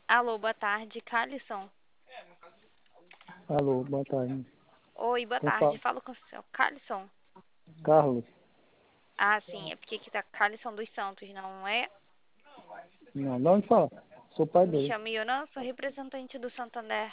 Alô, boa tarde, Calisson. Alô, boa tarde. Oi, boa Quem tarde. fala? Falo com o seu Calisson. Carlos. Ah, sim, é porque aqui tá Calisson dos Santos, não é? Não, de onde fala? Sou pai Me dele. chamo Yonan, sou representante do Santander.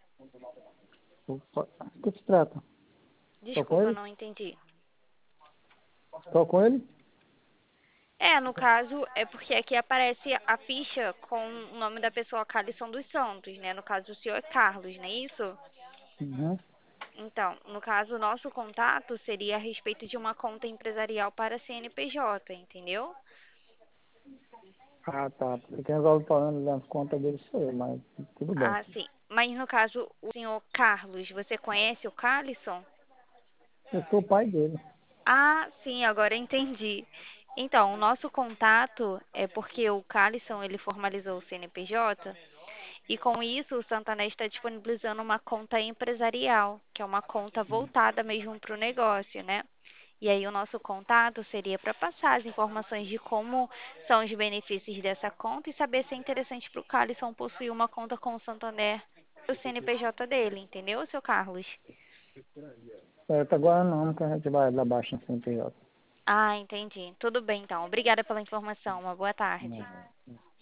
O que se trata? Tô com Desculpa, eu ele? não entendi. Tô com ele? É, no caso, é porque aqui aparece a ficha com o nome da pessoa Calisson dos Santos, né? No caso, o senhor é Carlos, não é isso? Uhum. Então, no caso, o nosso contato seria a respeito de uma conta empresarial para CNPJ, entendeu? Ah, tá. Porque quem resolve falando das contas dele sou eu, mas tudo bem. Ah, sim. Mas no caso, o senhor Carlos, você conhece o Calisson? Eu sou o pai dele. Ah, sim, agora entendi. Então, o nosso contato é porque o Calisson, ele formalizou o CNPJ e com isso o Santander está disponibilizando uma conta empresarial, que é uma conta voltada mesmo para o negócio, né? E aí o nosso contato seria para passar as informações de como são os benefícios dessa conta e saber se é interessante para o Calisson possuir uma conta com o Santander, o CNPJ dele, entendeu, seu Carlos? Certo, agora não, que a gente vai dar baixa em CNPJ. Ah, entendi. Tudo bem, então. Obrigada pela informação. Uma boa tarde. Não.